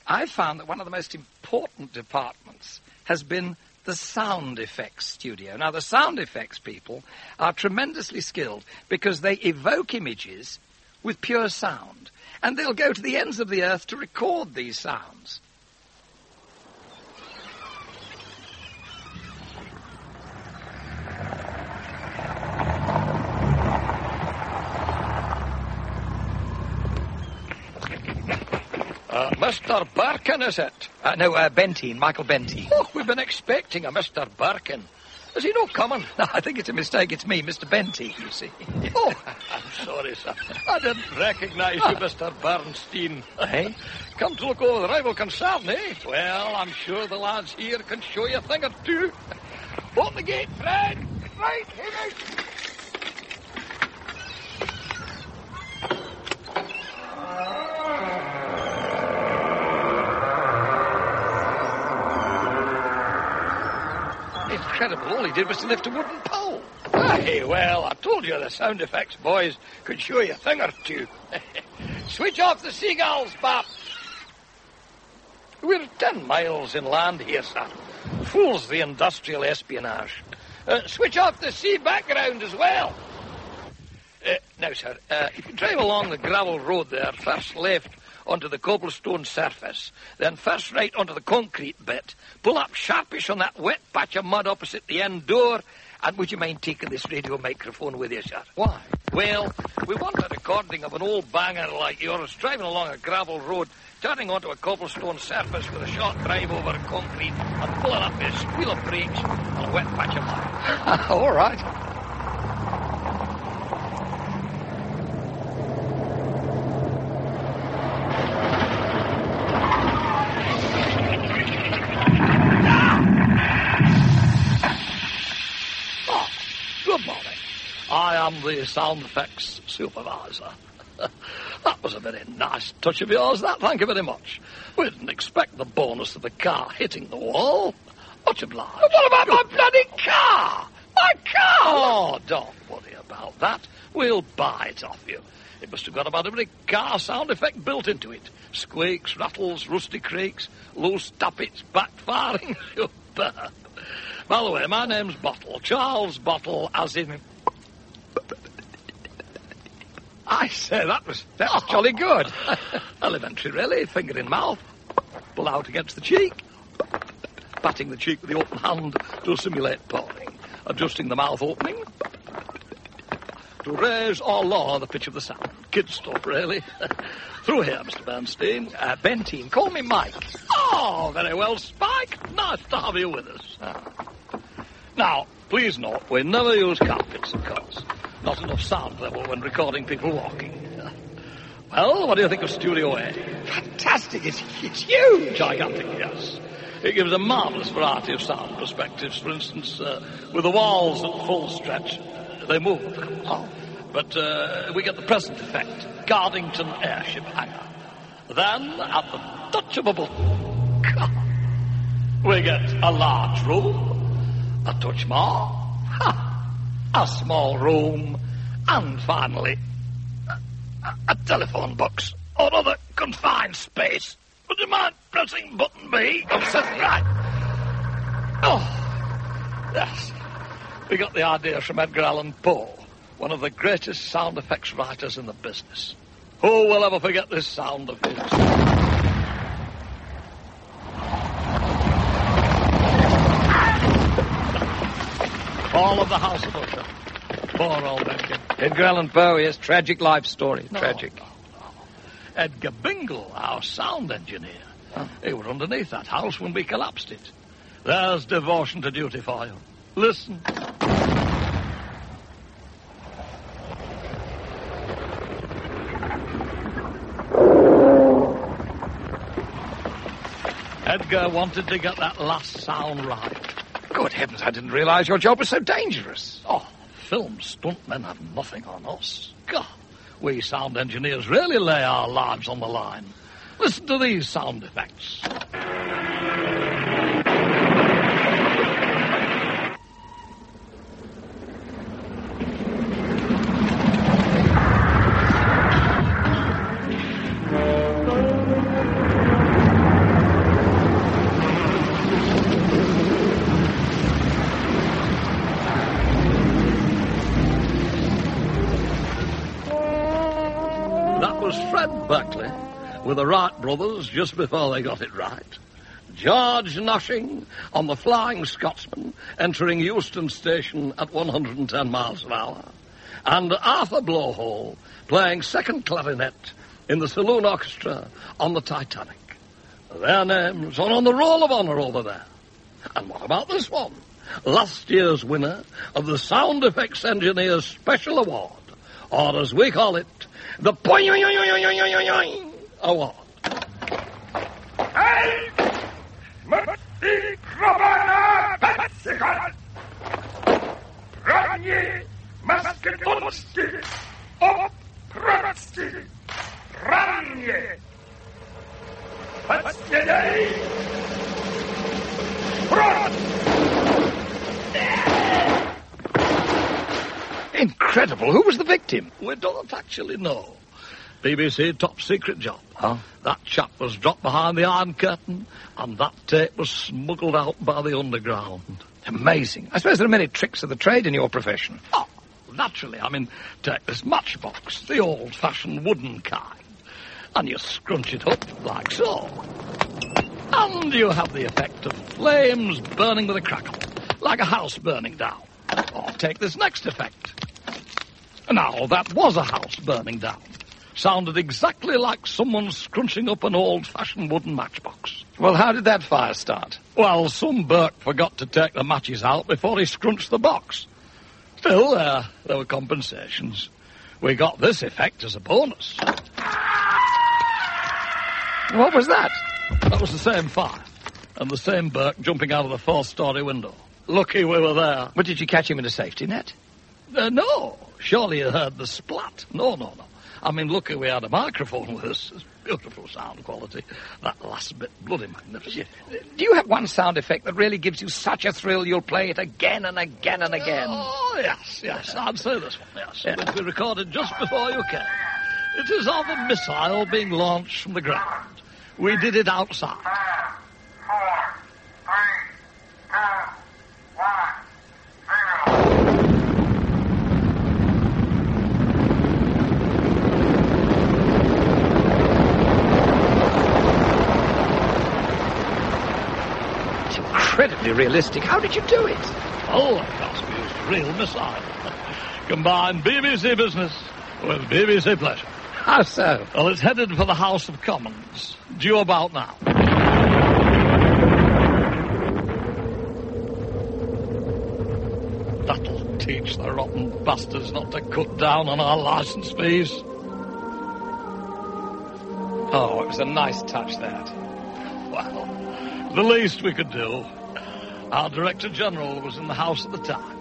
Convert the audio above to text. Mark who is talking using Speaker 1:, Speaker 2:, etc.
Speaker 1: I found that one of the most important departments has been the sound effects studio. Now, the sound effects people are tremendously skilled because they evoke images with pure sound, and they'll go to the ends of the earth to record these sounds.
Speaker 2: Mr. Birkin, is it?
Speaker 1: No, Bentine, Michael Bentine.
Speaker 2: Oh, we've been expecting a Mr. Birkin. Is he not coming?
Speaker 1: No, I think it's a mistake. It's me, Mr. Bentine, you see.
Speaker 2: Oh, I'm sorry, sir. I didn't recognise you, Mr. Bernstein.
Speaker 1: Hey?
Speaker 2: Come to look over the rival concern, eh? Well, I'm sure the lads here can show you a thing or two. Open the gate, Fred. Right, here.
Speaker 1: Incredible. All he did was to lift a wooden pole.
Speaker 2: Aye, well, I told you the sound effects boys could show you a thing or two. Switch off the seagulls, Bap. We're 10 miles inland here, sir. Fools the industrial espionage. Switch off the sea background as well. Now, sir, if you drive along the gravel road there, first left onto the cobblestone surface, then first right onto the concrete bit, pull up sharpish on that wet patch of mud opposite the end door, and would you mind taking this radio microphone with you, sir?
Speaker 1: Why?
Speaker 2: Well, we want a recording of an old banger like yours driving along a gravel road, turning onto a cobblestone surface with a short drive over concrete and pulling up a squeal of brakes on a wet patch of mud.
Speaker 1: All right.
Speaker 2: I am the sound effects supervisor. That was a very nice touch of yours, that. Thank you very much. We didn't expect the bonus of the car hitting the wall. Much obliged.
Speaker 1: What about my bloody car? My car!
Speaker 2: Oh, don't worry about that. We'll buy it off you. It must have got about every car sound effect built into it. Squeaks, rattles, rusty creaks, loose tappets, backfiring. Superb. By the way, my name's Bottle. Charles Bottle, as in...
Speaker 1: I say, that was jolly good.
Speaker 2: Elementary, really. Finger in mouth. Pull out against the cheek. Patting the cheek with the open hand to simulate pouring. Adjusting the mouth opening. To raise or lower the pitch of the sound. Kid stuff, really. Through here, Mr. Bernstein.
Speaker 1: Bentine. Call me Mike.
Speaker 2: Oh, very well, Spike. Nice to have you with us. Now, please note, we never use carpets, of course. Not enough sound level when recording people walking. Well, what do you think of Studio A?
Speaker 1: Fantastic. It's huge.
Speaker 2: Gigantic, yes. It gives a marvellous variety of sound perspectives. For instance, with the walls at full stretch, they move, of course.
Speaker 1: Oh.
Speaker 2: But we get the present effect. Gardington Airship Hangar. Then, at the touch of a button, we get a large room, a touch more, a small room, and finally, a telephone box or other confined space. Would you mind pressing button B?
Speaker 1: Oh, certainly.
Speaker 2: Right. Oh, yes. We got the idea from Edgar Allan Poe, one of the greatest sound effects writers in the business. Who will ever forget this sound of his? All of the House of Usher. Poor old Edgar.
Speaker 1: Edgar Allan Poe, yes, tragic life story. Tragic.
Speaker 2: No. Edgar Bingle, our sound engineer.
Speaker 1: Oh.
Speaker 2: He was underneath that house when we collapsed it. There's devotion to duty for you. Listen. Edgar wanted to get that last sound right.
Speaker 1: Good heavens, I didn't realize your job was so dangerous.
Speaker 2: Oh, film stuntmen have nothing on us. God, we sound engineers really lay our lives on the line. Listen to these sound effects. perfectly with the Wright brothers just before they got it right. George Noshing on the Flying Scotsman entering Euston Station at 110 miles an hour. And Arthur Blowhole playing second clarinet in the saloon orchestra on the Titanic. Their names are on the Roll of Honour over there. And what about this one? Last year's winner of the Sound Effects Engineers Special Award, or as we call it, the Poing Award.
Speaker 3: Hey! Mati Krabana Patsikan! Ranye Masketonski! Op Pratski! Ranye! Patsyay! Prat!
Speaker 1: Incredible. Who was the victim?
Speaker 2: We don't actually know. BBC top secret job.
Speaker 1: Oh?
Speaker 2: That chap was dropped behind the Iron Curtain, and that tape was smuggled out by the underground.
Speaker 1: Amazing. I suppose there are many tricks of the trade in your profession.
Speaker 2: Oh, naturally. I mean, take this matchbox, the old-fashioned wooden kind, and you scrunch it up like so. And you have the effect of flames burning with a crackle, like a house burning down. Or take this next effect. Now, that was a house burning down. Sounded exactly like someone scrunching up an old-fashioned wooden matchbox.
Speaker 1: Well, how did that fire start?
Speaker 2: Well, some Burke forgot to take the matches out before he scrunched the box. Still, there were compensations. We got this effect as a bonus.
Speaker 1: What was that?
Speaker 2: That was the same fire, and the same Burke jumping out of the fourth-story window. Lucky we were there.
Speaker 1: But did you catch him in a safety net?
Speaker 2: No. Surely you heard the splat. No. I mean, lucky we had a microphone with us. Beautiful sound quality. That last bit, bloody magnificent.
Speaker 1: Do you have one sound effect that really gives you such a thrill you'll play it again and again and again?
Speaker 2: Oh, yes. I'd say this one, yes. Yeah. Which we recorded just before you came. It is of a missile being launched from the ground. We did it outside.
Speaker 3: 5, 4, 3, 2, 1, 0.
Speaker 1: It's incredibly realistic. How did you do it?
Speaker 2: Oh, of course, we used a real missile. Combined BBC business with BBC pleasure.
Speaker 1: How so?
Speaker 2: Well, it's headed for the House of Commons. Due about now. That'll teach the rotten bastards not to cut down on our licence fees.
Speaker 1: Oh, it was a nice touch, that.
Speaker 2: Well, the least we could do. Our Director General was in the House at the time.